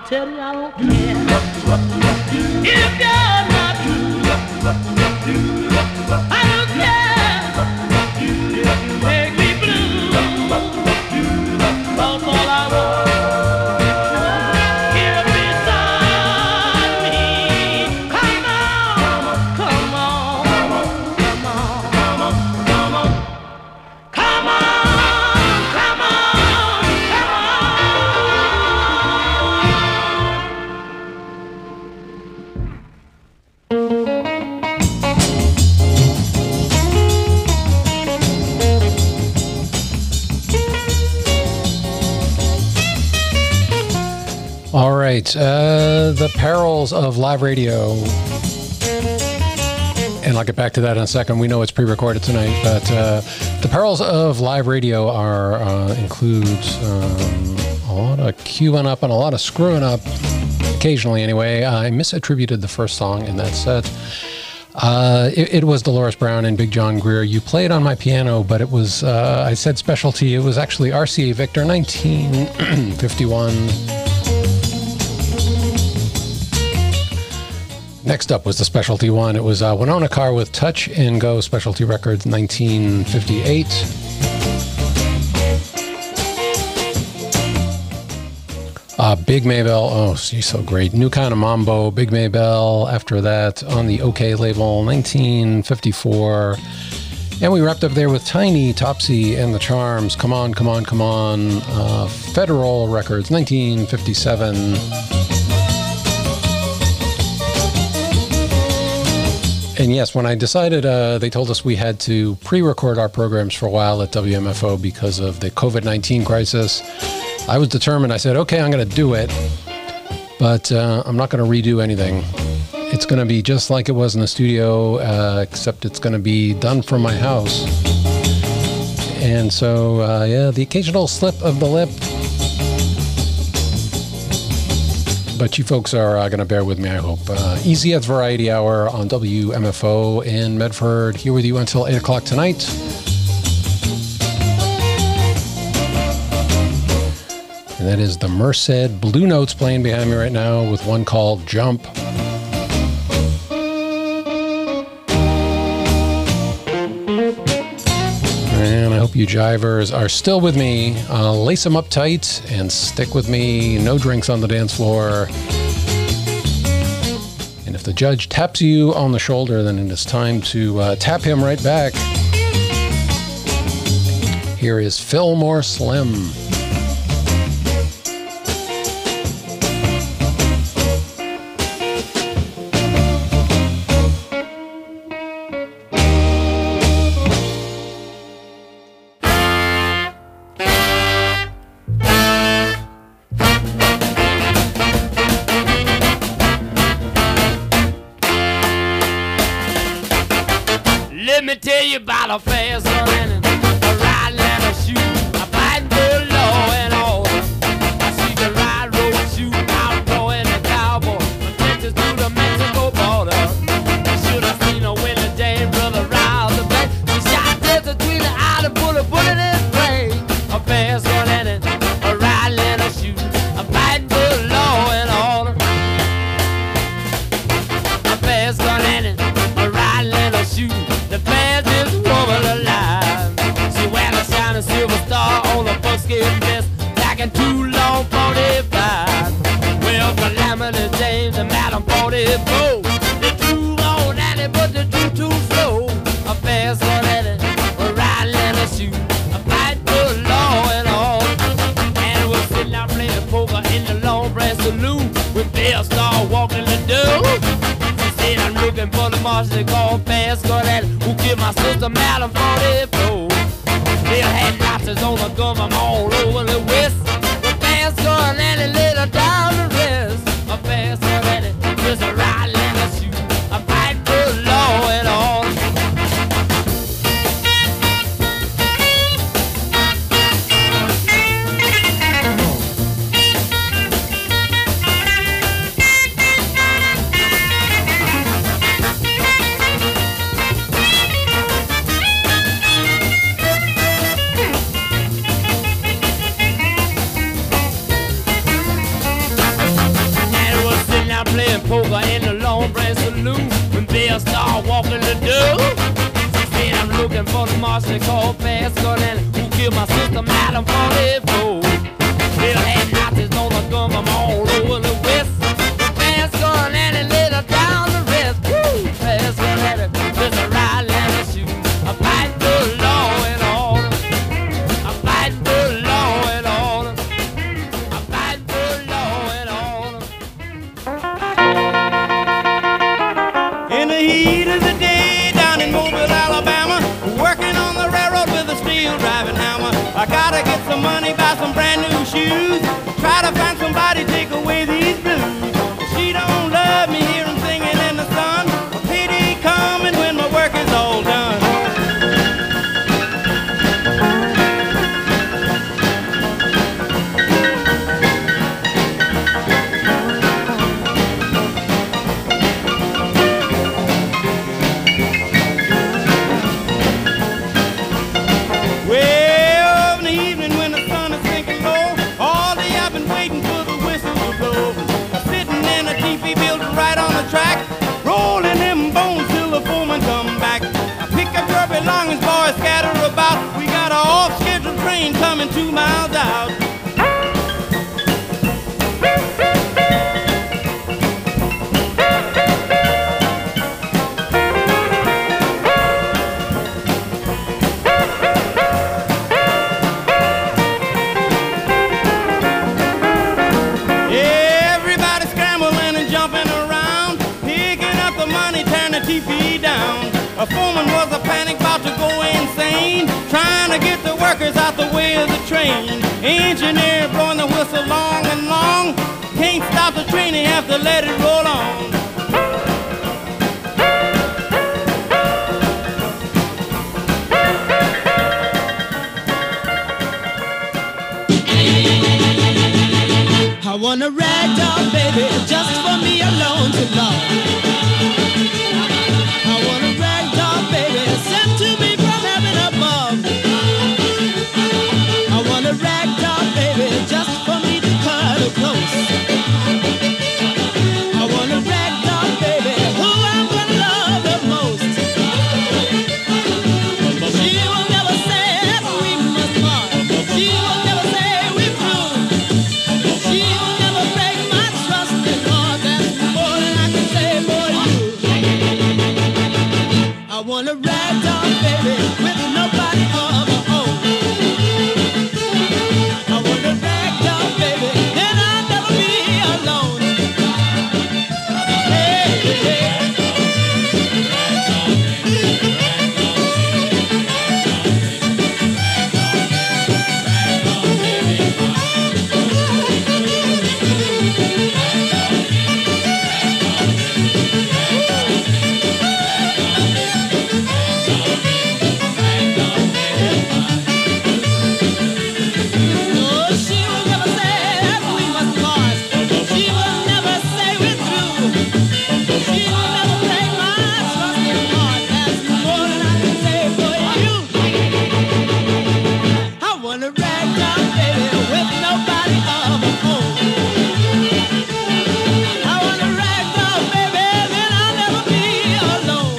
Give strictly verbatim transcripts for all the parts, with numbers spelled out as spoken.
tell you I don't care. If you're not true, I don't care. If you make me blue, that's all I want. Here beside me, come on, come on, come on, come on, come on, come on, come on, come All right, uh, the perils of live radio, and I'll get back to that in a second. We know it's pre-recorded tonight, but uh, the perils of live radio are uh, includes um, a lot of queuing up and a lot of screwing up, occasionally anyway. I misattributed the first song in that set. Uh, it, it was Dolores Brown and Big John Greer. You played on my piano, but it was, uh, I said specialty, it was actually R C A Victor, nineteen fifty-one. Next up was the specialty one. It was uh, Winona Carr with Touch and Go, Specialty Records, nineteen fifty-eight. Uh, Big Maybell, oh, she's so great. New Kind of Mambo, Big Maybell. After that, on the OK label, nineteen fifty-four. And we wrapped up there with Tiny, Topsy, and the Charms. Come on, come on, come on. Uh, Federal Records, nineteen fifty-seven. And yes, when I decided, uh, they told us we had to pre-record our programs for a while at W M F O because of the COVID nineteen crisis. I was determined. I said, okay, I'm going to do it, but uh, I'm not going to redo anything. It's going to be just like it was in the studio, uh, except it's going to be done from my house. And so, uh, yeah, the occasional slip of the lip. But you folks are uh, going to bear with me, I hope. Uh, Easy as Variety Hour on W M F O in Medford. Here with you until eight o'clock tonight. And that is the Merced Blue Notes playing behind me right now with one called Jump. And I hope you jivers are still with me. Uh, lace them up tight and stick with me. No drinks on the dance floor. And if the judge taps you on the shoulder, then it is time to uh, tap him right back. Here is Fillmore Slim. Let me tell you about a fast running, a riding and a shoot, a fighting for law and order. I see the ride, road, shoot, outlaw and a cowboy, from Texas to the Mexico border. You should have seen her when the James brother riled the back. She shot just between the eye to put a bullet in his brain. A fast running, a riding and a shoot, a fighting for law and order. A fast running, a riding and a shoot. The fastest woman alive. She wear a shining silver star on her buckskin vest, back in two long forty-five. Well, Calamity James and Madam forty-four, they drew on at it, but they drew too slow. A fast one at it, a riding and a shoot, a fight for law and order. And we're sitting out playing poker in the Long Branch Saloon when Bill started walking the door. I'm looking for the marshal they call Fast Gun Daddy, who killed my sister Madam forty-four. Bill had lobsters on the gun from all over the west. The Fast Gun Daddy laid her down to rest. A Fast Gun Daddy, just a ride and a shoot, a fight for law and order. Well, start walking the dog. Then I'm looking for the marshal called Fast Gun and who killed my sister, Madam forty-four. Well, had Nazis known the gun from all over the west. Fast Gun and it laid her down the rest. Woo! Fast Gun and it just a ride and a shoot. A fight for law and order. A fight for law and order. A fight for law and order. In the heat of the day down in Mobile, Alabama, working on the railroad with a steel driving hammer. I gotta get some money, buy some brand new shoes, try to find somebody take away these blues. She don't love me, hear 'em singing in the sun. A pity coming when my work is all done. Well, in the evening when the sun is sinking low, all day I've been waiting for the whistle to blow. I'm sitting in a teepee building right on the track, rolling them bones till the foreman come back. I pick up your belongings, boys, scatter about. We got a off-scheduled train coming two miles out. Everybody scrambling and jumping around, picking up the money, tearing the T V down. A foreman was a panic, about to go insane, trying to get the workers out the way of the train. Engineer blowing the whistle long and long, can't stop the train, they have to let it roll on. I want a rag doll, baby, just for me alone to love. I want a rag doll, baby, sent to me from heaven above. I want a rag doll, baby, just for me to cuddle close. I want a rag doll, baby, who I'm gonna love the most. She will never say that we must part. She will never say we're through. She will never break my trust, because that's more than I can say for you. I want a rag doll, baby, with nobody of her own. I want a rag doll, baby, then I'll never be alone. Hey, hey, hey. No, she will never say that we must part. She will never say we're through. She will never break my trusting heart. That's more than I can say for you. I want a rag doll, baby, with nobody of her own. I want a rag doll, baby, then I'll never be alone.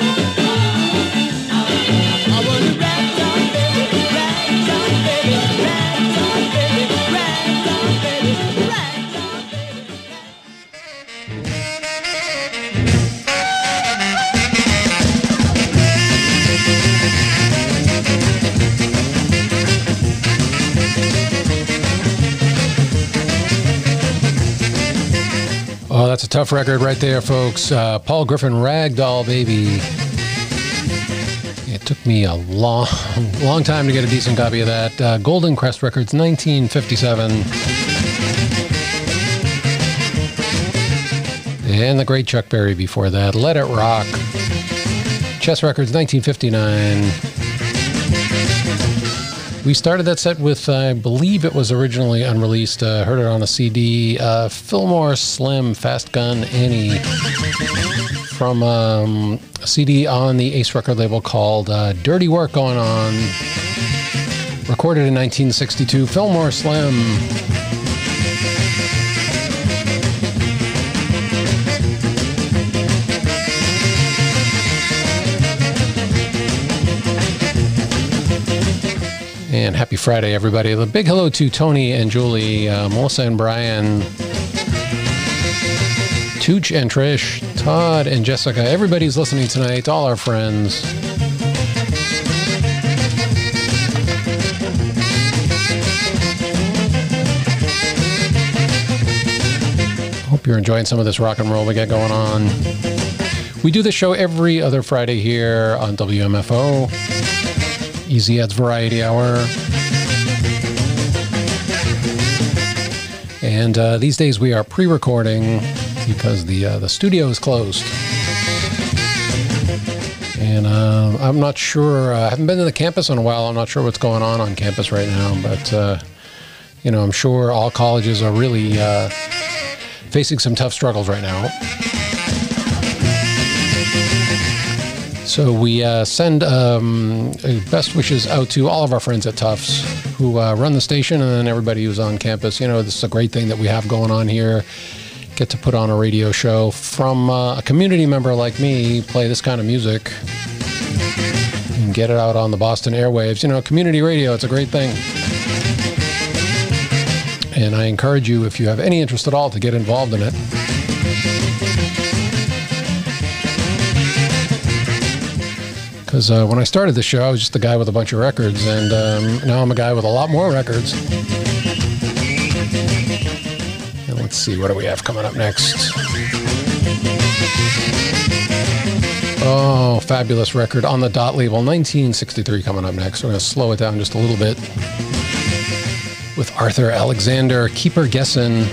I want a rag doll, baby, rag doll, baby, rag doll, baby, rag doll, baby, rag doll, baby. Oh, that's a tough record right there, folks. Uh, Paul Griffin, Ragdoll Baby. It took me a long, long time to get a decent copy of that. Uh, Golden Crest Records, nineteen fifty-seven. And the great Chuck Berry before that. Let It Rock. Chess Records, nineteen fifty-nine. We started that set with, uh, I believe it was originally unreleased, uh, heard it on a C D, uh, Fillmore Slim, Fast Gun Annie, from um, a C D on the Ace record label called uh, Dirty Work Going On, recorded in nineteen sixty-two, Fillmore Slim. And happy Friday, everybody. A big hello to Tony and Julie, uh, Melissa and Brian, Tooch and Trish, Todd and Jessica. Everybody's listening tonight, all our friends. Hope you're enjoying some of this rock and roll we got going on. We do this show every other Friday here on W M F O, Easy Ed's Variety Hour. And uh, these days we are pre-recording because the uh, the studio is closed. And uh, I'm not sure, uh, I haven't been to the campus in a while. I'm not sure what's going on on campus right now, but uh, you know, I'm sure all colleges are really uh, facing some tough struggles right now. So we uh, send um, best wishes out to all of our friends at Tufts who uh, run the station, and then everybody who's on campus. You know, this is a great thing that we have going on here. Get to put on a radio show from uh, a community member like me, play this kind of music, and get it out on the Boston airwaves. You know, community radio, it's a great thing. And I encourage you, if you have any interest at all, to get involved in it. Because uh, when I started the show, I was just a guy with a bunch of records, and um, now I'm a guy with a lot more records. And let's see, what do we have coming up next? Oh, fabulous record on the Dot label, nineteen sixty-three coming up next. We're going to slow it down just a little bit with Arthur Alexander, Keep Her Guessin'.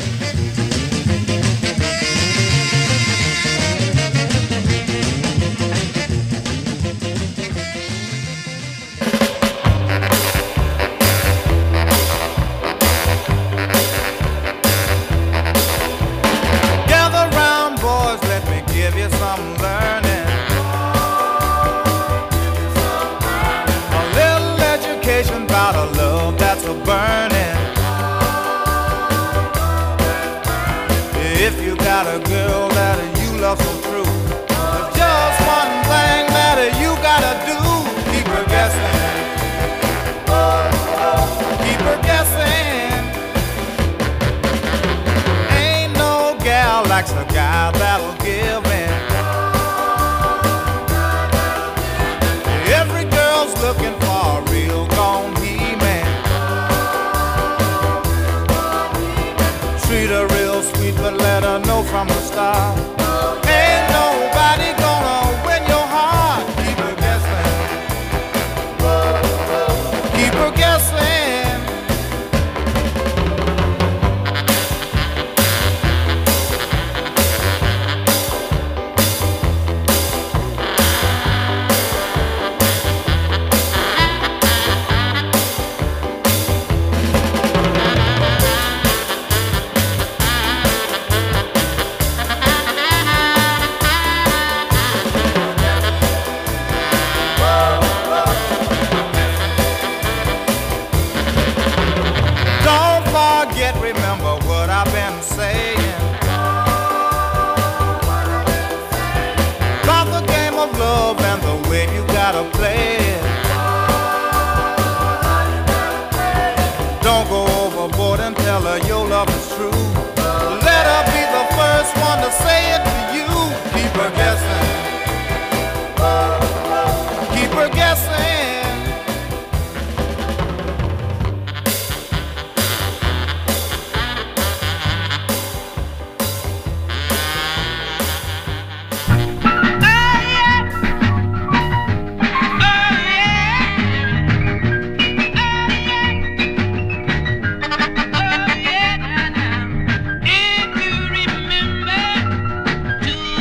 If you remember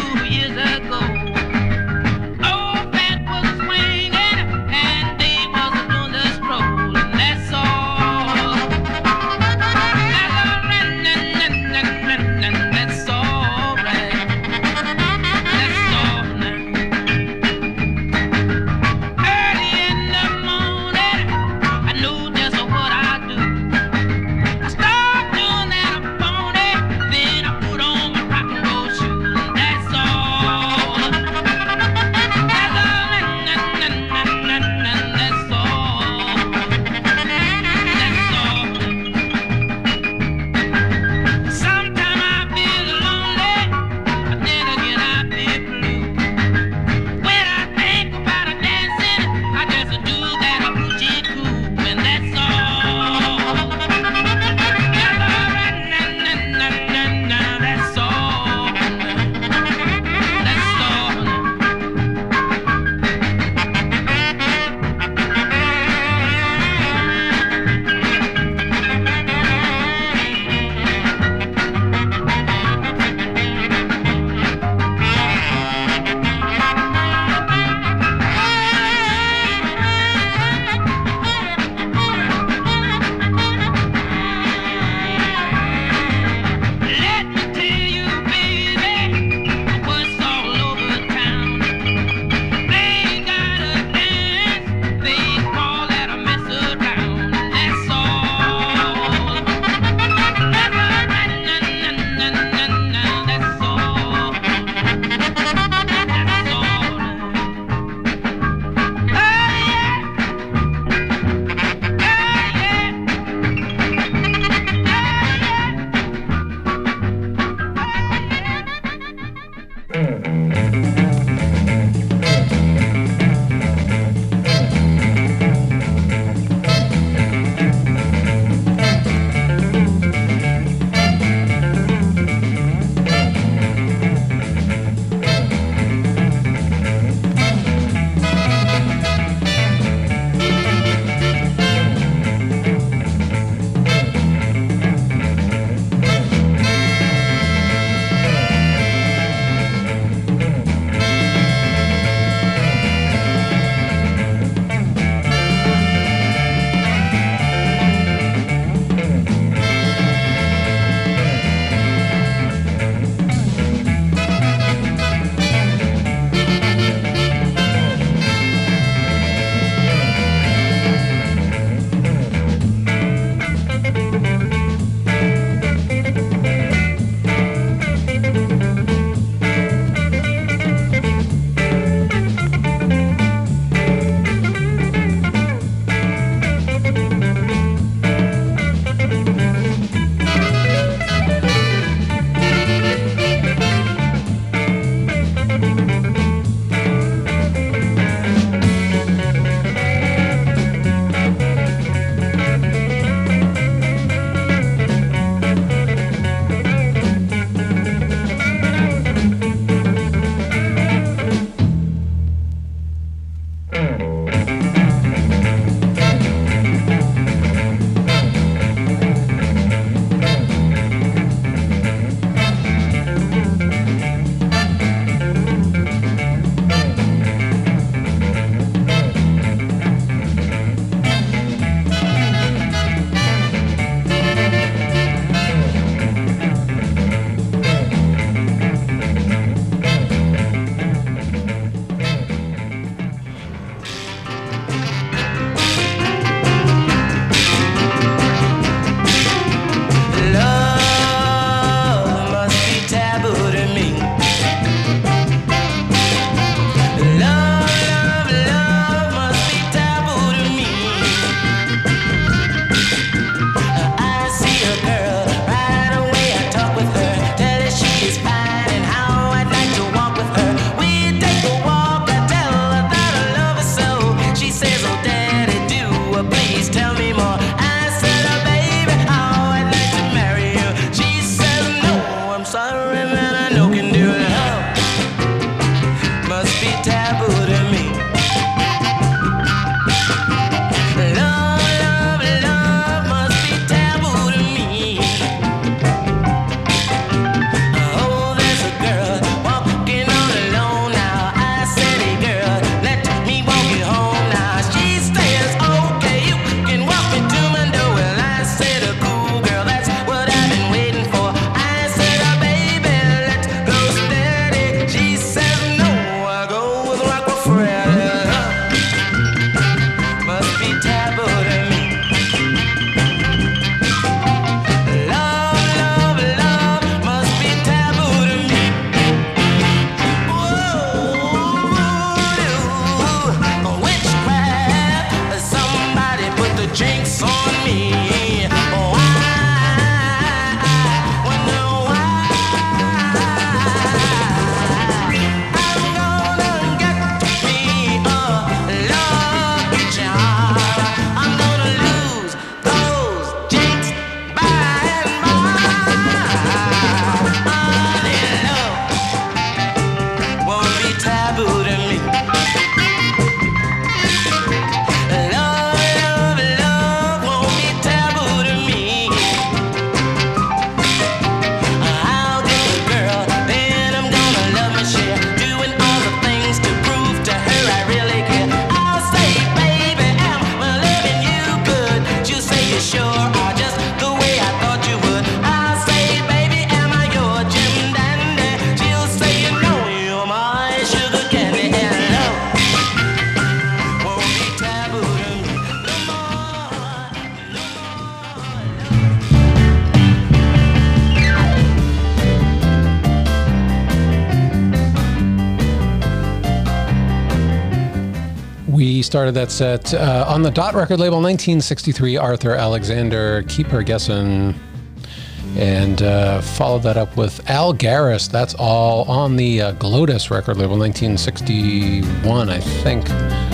He started that set uh, on the Dot record label, nineteen sixty-three, Arthur Alexander, Keep Her Guessin'. And uh, followed that up with Al Garris. That's all on the uh, Glottis record label, nineteen sixty-one, I think.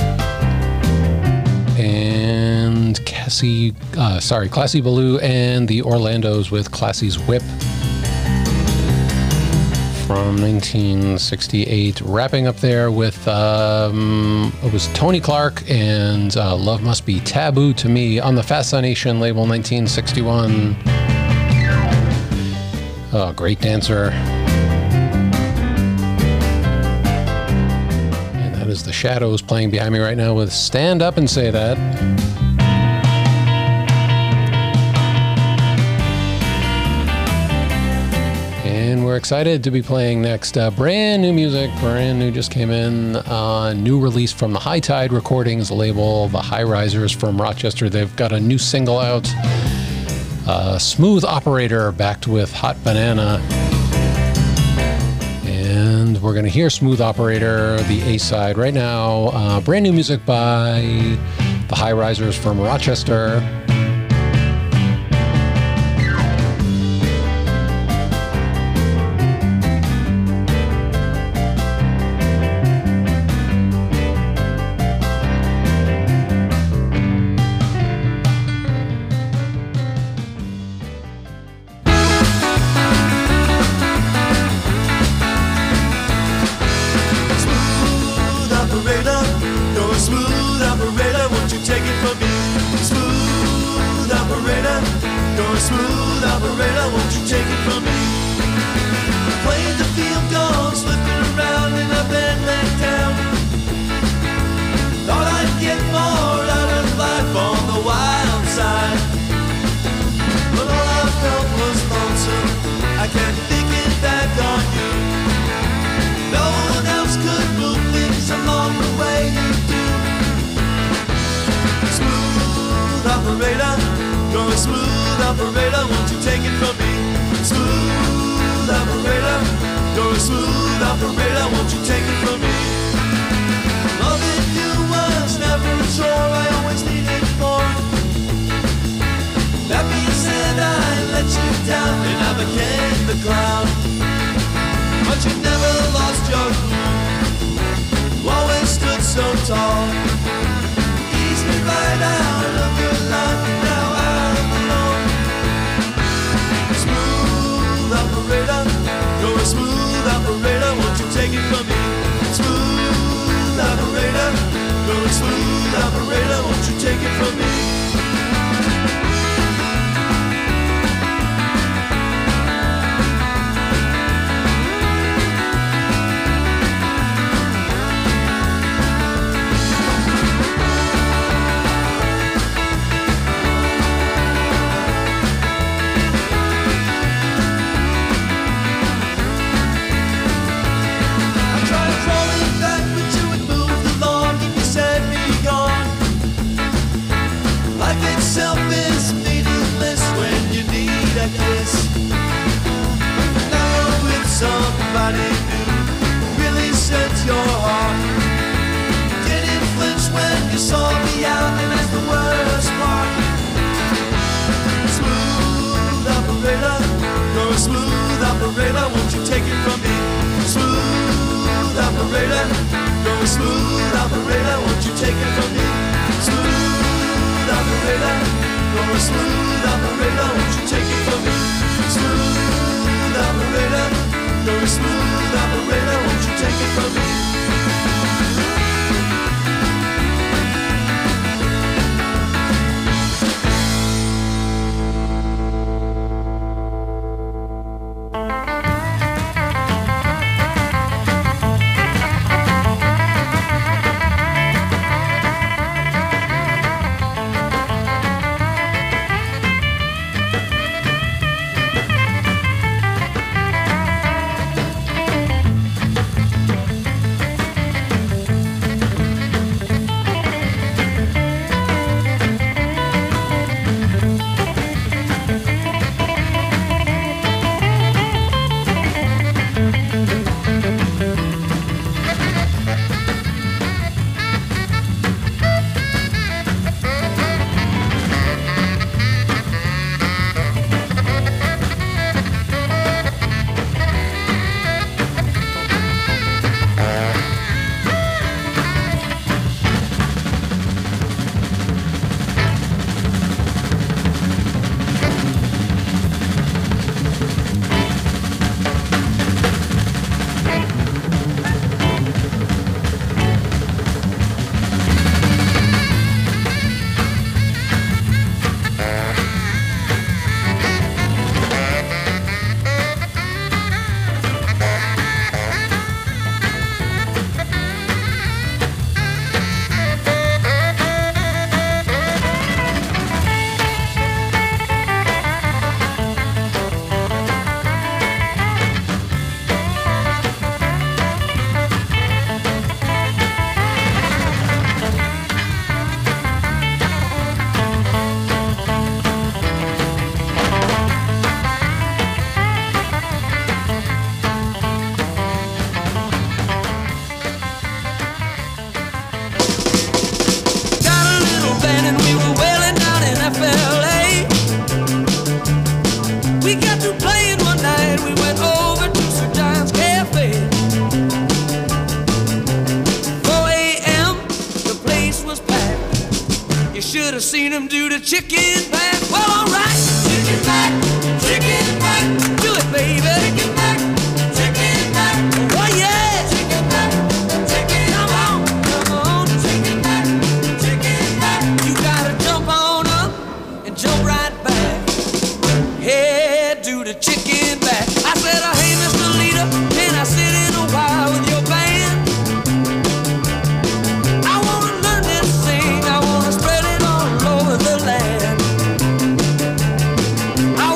And Cassie, uh, sorry, Classy Baloo and the Orlandos with Classy's Whip from nineteen sixty-eight. Wrapping up there with, um, it was Tony Clark and uh, Love Must Be Taboo to Me on the Fascination label, nineteen sixty-one. Oh, great dancer. And that is the Shadows playing behind me right now with Stand Up and Say That. And we're excited to be playing next uh, brand new music, brand new, just came in, uh, new release from the High Tide Recordings label, the High Risers from Rochester. They've got a new single out. Uh, Smooth Operator backed with Hot Banana. And we're going to hear Smooth Operator, the A-side right now. Uh, brand new music by the High Risers from Rochester. After playing one night, we went over to Sir John's Cafe. four a.m., the place was packed. You should have seen him do the chicken back. Well, all right. Chicken back, chicken back. Do it, baby. Chicken back, chicken back. Oh, yeah. Chicken back, chicken. Come on, come on. Chicken back, chicken back. You gotta jump on up and jump right back. Yeah, do the chicken back. I said, oh, hey, Mister Leader, can I sit in a while with your band? I wanna learn this thing. I wanna spread it all over the land. I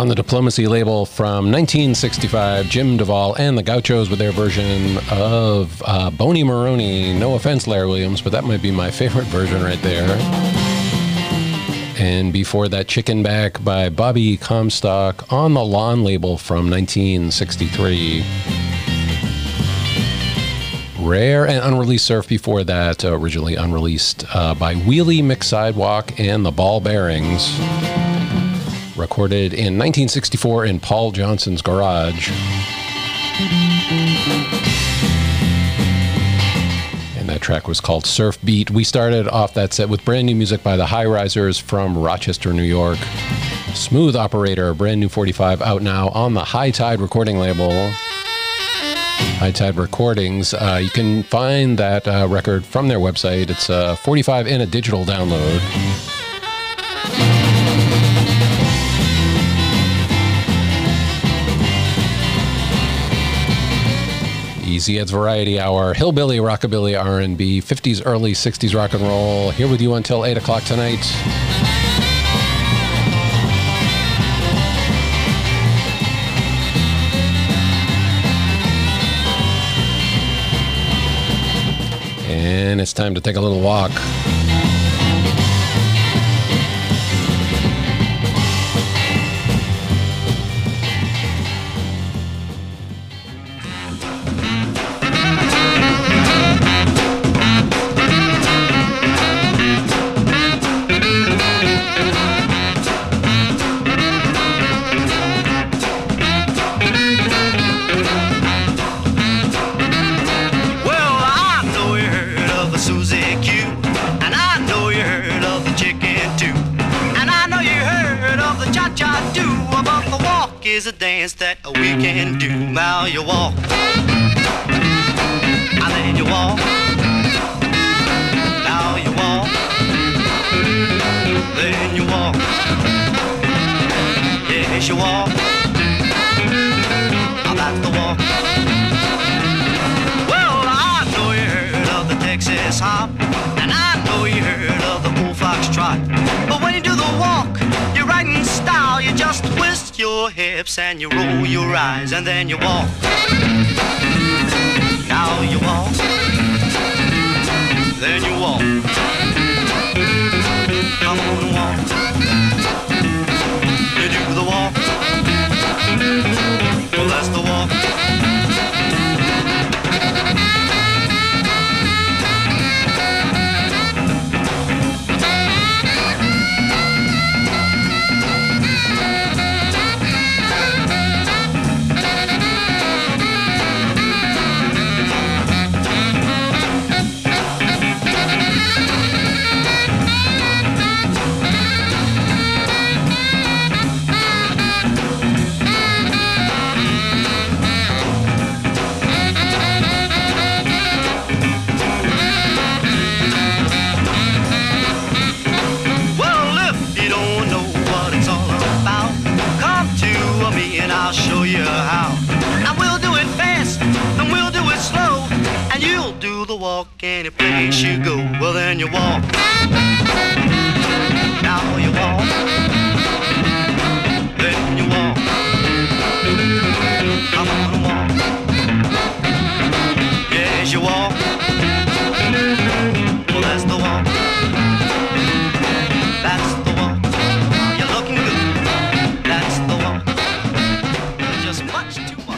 On the Diplomacy label from nineteen sixty-five, Jim Duvall and the Gauchos with their version of uh, Boney Maroney. No offense, Larry Williams, but that might be my favorite version right there. And before that, Chicken Back by Bobby Comstock on the Lawn label from nineteen sixty-three. Rare and Unreleased Surf before that, uh, originally unreleased uh, by Wheelie McSidewalk and the Ball Bearings. Recorded in nineteen sixty-four in Paul Johnson's garage. And that track was called Surf Beat. We started off that set with brand new music by the High Risers from Rochester, New York. Smooth Operator, brand new forty-five out now on the High Tide recording label. High Tide Recordings. Uh, you can find that uh, record from their website. It's uh, forty-five in a digital download. Easy Ed's Variety Hour, Hillbilly, Rockabilly, R and B, fifties, early sixties rock and roll. Here with you until eight o'clock tonight. And it's time to take a little walk. Is a dance that we can do. Now you walk, and then you walk. Now you walk, then you walk. Yes, you walk. Now that's the walk. Well, I know you heard of the Texas hop, and I know you heard of the bull fox trot. But when you do the walk, you're right in style. You just twist your hips and you roll your eyes and then you walk. Now you walk, then you walk. Come on, walk. You do the walk. Well, that's the walk. I'll show you how. And we'll do it fast, and we'll do it slow, and you'll do the walk any place you go. Well, then you walk. Now you walk. Then you walk. Come on, walk. Yes, you walk. Well, that's the walk. That's the walk. You're looking good. That's the walk. Just much too much.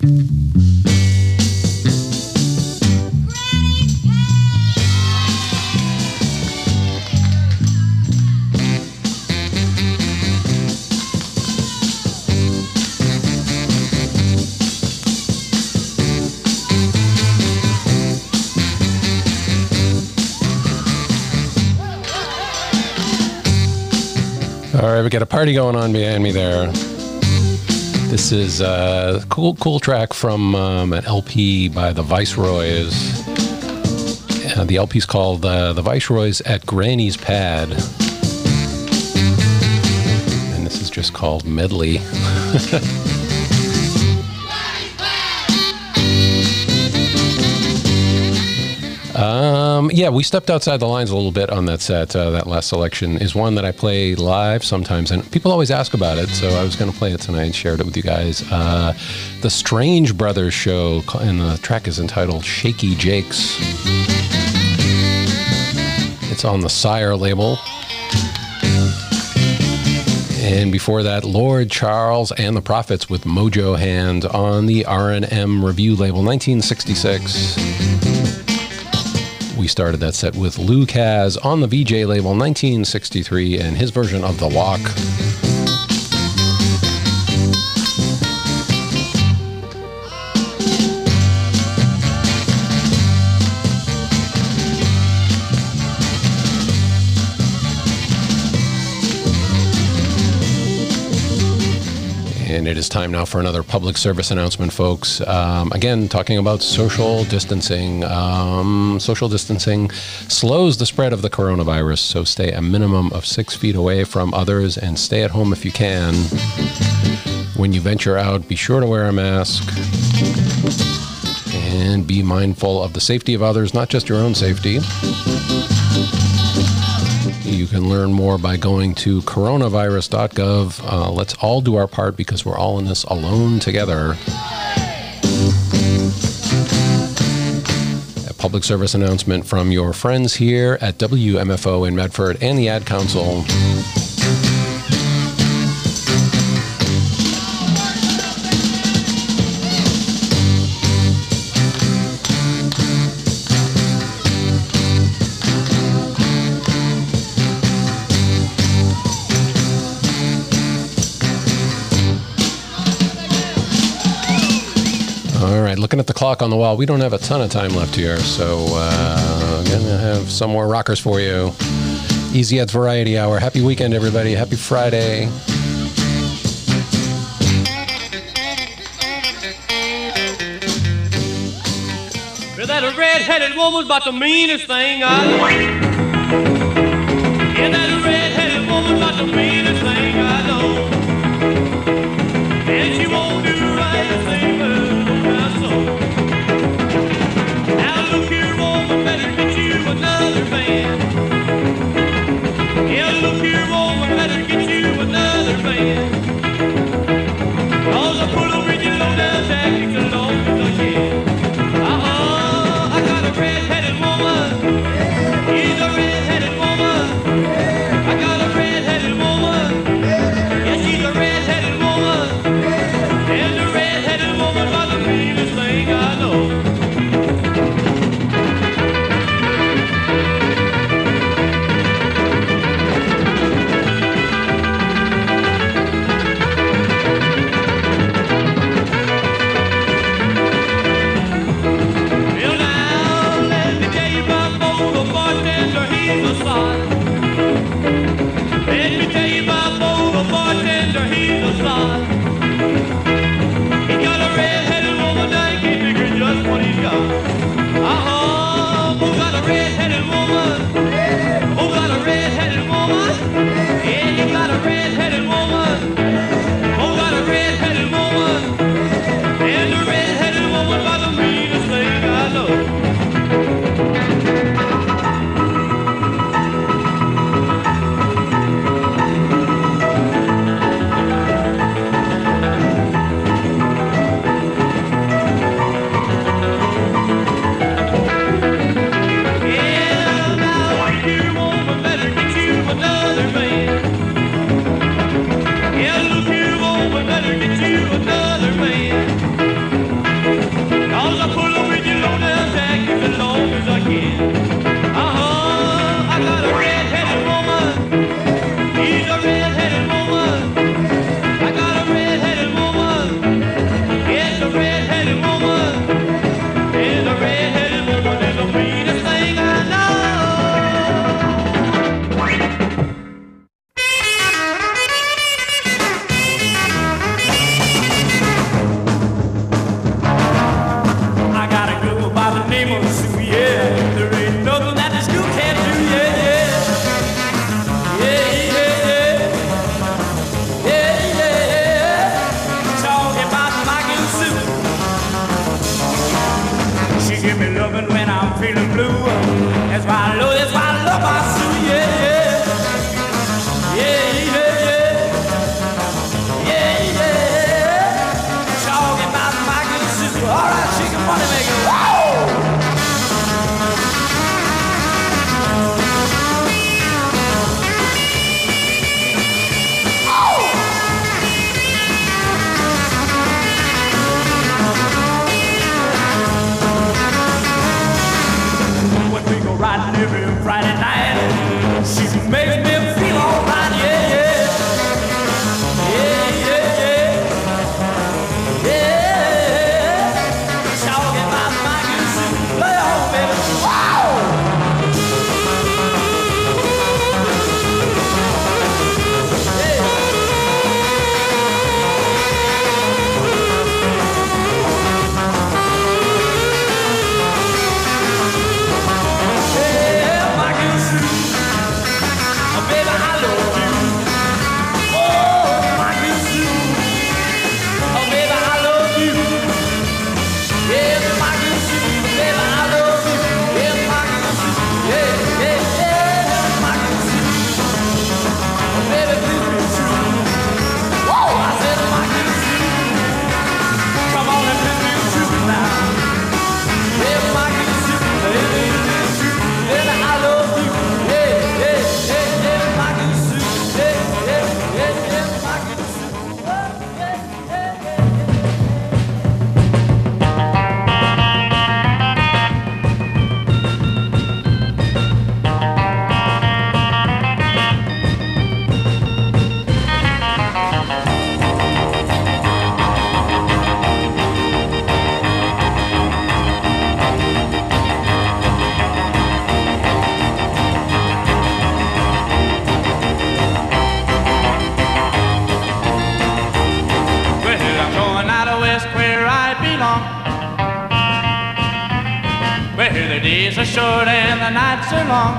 All right, we got a party going on behind me there. This is a cool, cool track from um, an L P by the Viceroys. Uh, the L P's called uh, The Viceroys at Granny's Pad. And this is just called Medley. Um, yeah, we stepped outside the lines a little bit on that set. Uh, that last selection is one that I play live sometimes, and people always ask about it, so I was going to play it tonight and shared it with you guys. Uh, the Strange Brothers show, and the track is entitled Shaky Jakes. It's on the Sire label. And before that, Lord Charles and the Prophets with Mojo Hand on the R and M Review label, nineteen sixty-six. We started that set with Lou Kaz on the V J label, nineteen sixty-three, and his version of The Walk. And it is time now for another public service announcement, folks. Um, again, talking about social distancing. Um, social distancing slows the spread of the coronavirus, so stay a minimum of six feet away from others and stay at home if you can. When you venture out, be sure to wear a mask and be mindful of the safety of others, not just your own safety. You can learn more by going to coronavirus dot gov. Uh, let's all do our part because we're all in this alone together. A public service announcement from your friends here at W M F O in Medford and the Ad Council. Looking at the clock on the wall, we don't have a ton of time left here, so uh, I'm going to have some more rockers for you. Easy Ed's Variety Hour. Happy weekend, everybody. Happy Friday. Well, that red-headed woman's about the meanest thing I know. Yeah, that red-headed woman's about the meanest thing I know. And she won't do right a thing but now look here, woman, better get you another man. Yeah, look here, woman, better get you another man. Cause I put a rigid low down jacket as long as I can. Uh-huh, I got a red-headed woman. He's a red-headed woman. I got a red-headed woman. feeling blue. That's why I love, that's why I love my Sue, yeah, yeah. Yeah, yeah, yeah. Yeah, yeah. Talking about my good Sue. All right, chicken money maker. Wow! Riding every Friday night, she makes me feel alright, yeah, yeah, yeah, yeah, yeah, yeah. Talking about my good Sue, play on, baby, wow. The days are short and the nights are long.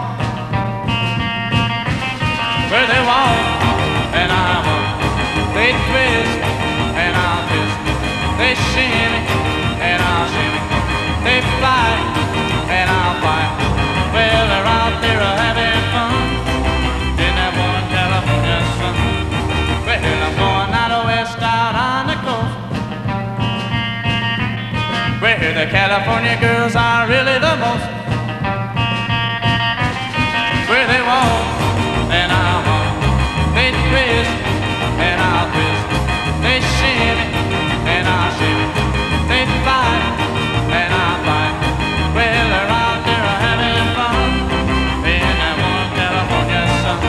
Where they walk and I walk, they twist and I'll twist. They shimmy and I'll shimmy. They fly and I'll fly. Well, they're out there having fun in that one California sun. Well, I'm going out west, out on the coast, where the California girls are really the most. Where they walk and I walk, they twist and I'll twist. They shimmy and I'll shimmy. They fly and I'll fly. Well, they're out there having fun in that one California sun.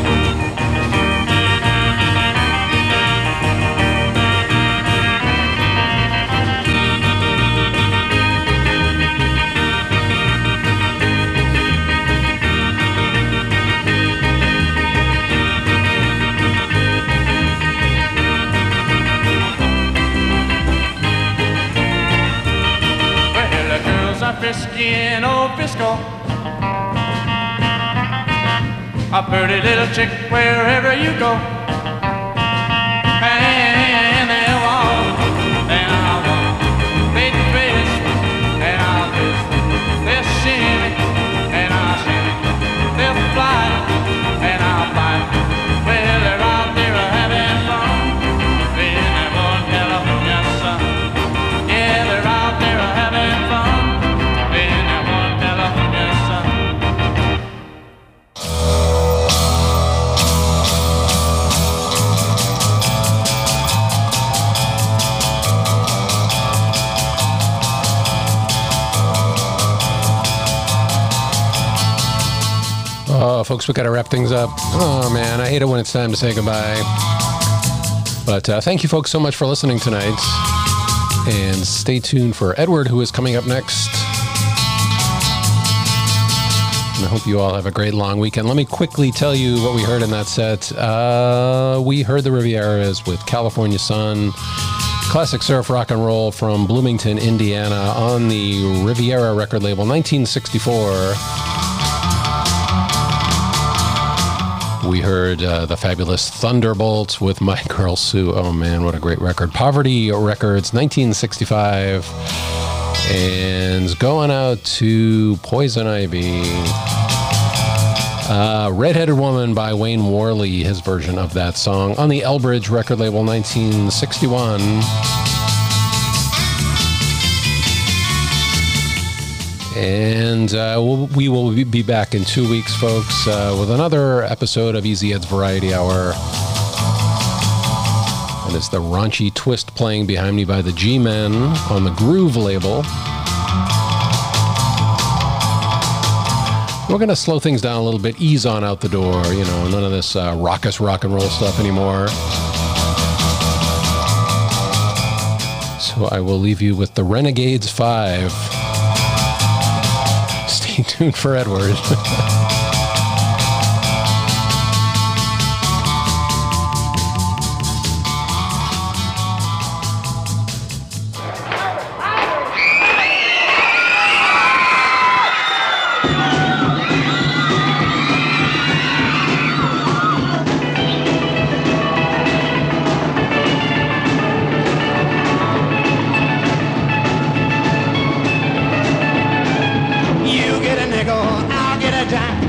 Frisky in old Frisco, a pretty little chick wherever you go. And they walk and I'll walk, they twist and I'll twist. They'll shimmy and I'll shimmy. They'll fly and I'll fly. Well, they're out there having fun in that one California sun. Yeah, they're out there having fun. Oh, folks, we got to wrap things up. Oh, man, I hate it when it's time to say goodbye. But uh, thank you, folks, so much for listening tonight. And stay tuned for Edward, who is coming up next. And I hope you all have a great long weekend. Let me quickly tell you what we heard in that set. Uh, we heard the Rivieras with California Sun, classic surf rock and roll from Bloomington, Indiana, on the Riviera record label, nineteen sixty-four. We heard uh, the fabulous Thunderbolts with My Girl Sue. Oh, man, what a great record. Poverty Records, nineteen sixty-five. And going out to Poison Ivy. Uh, Redheaded Woman by Wayne Worley, his version of that song on the Elbridge record label, nineteen sixty-one. And uh, we'll, we will be back in two weeks, folks, uh, with another episode of Easy Ed's Variety Hour. And it's the raunchy twist playing behind me by the G-Men on the Groove label. We're going to slow things down a little bit, ease on out the door, you know, none of this uh, raucous rock and roll stuff anymore. So I will leave you with the Renegades five. Stay tuned for Edward. You get a nickel, I'll get a dime.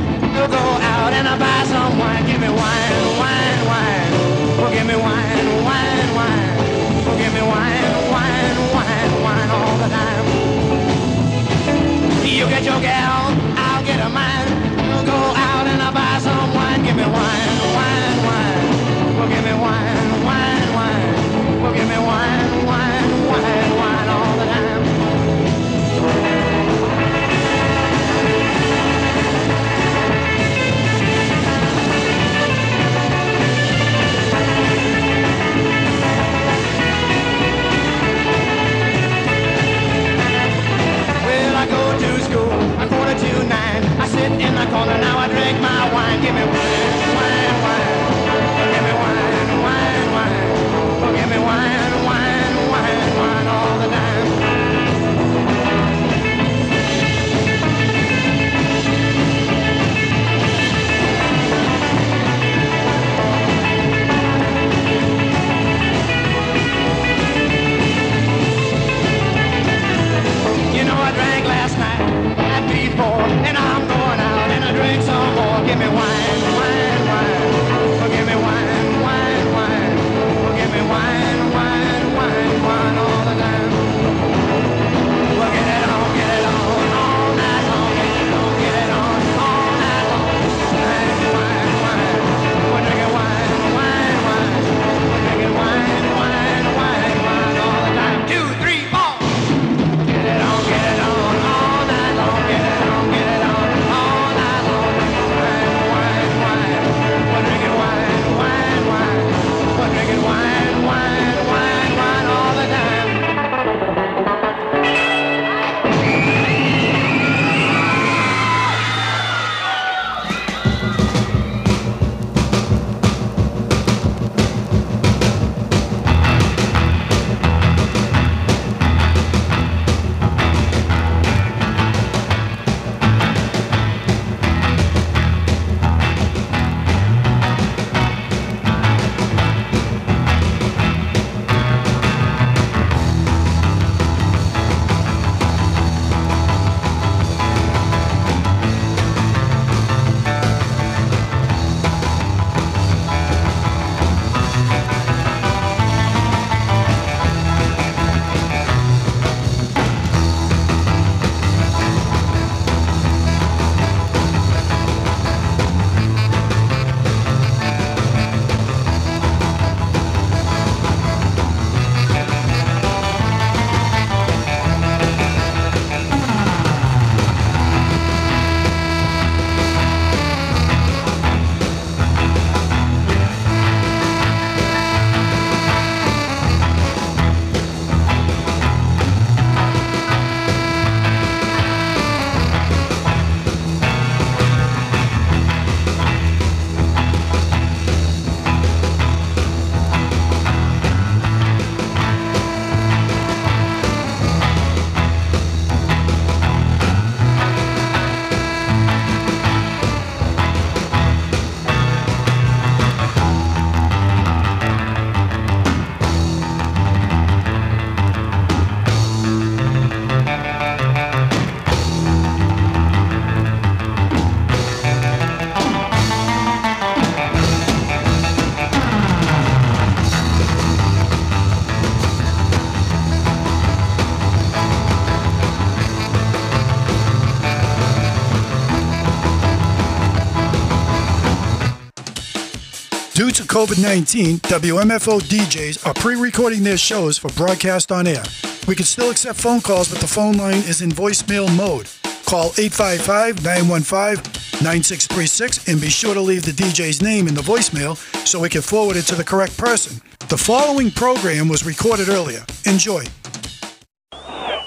COVID nineteen, W M F O D Js are pre-recording their shows for broadcast on air. We can still accept phone calls, but the phone line is in voicemail mode. Call eight five five, nine one five, nine six three six and be sure to leave the D J's name in the voicemail so we can forward it to the correct person. The following program was recorded earlier. Enjoy.